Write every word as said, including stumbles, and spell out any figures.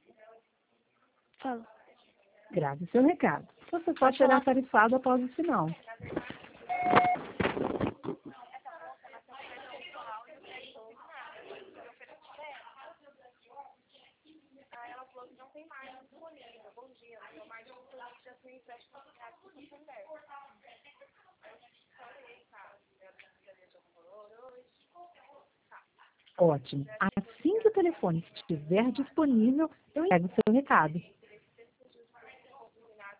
Fala. Grave seu recado. Você pode será tarifado após o sinal. Ótimo. Assim que o telefone estiver disponível, eu entrego o seu recado.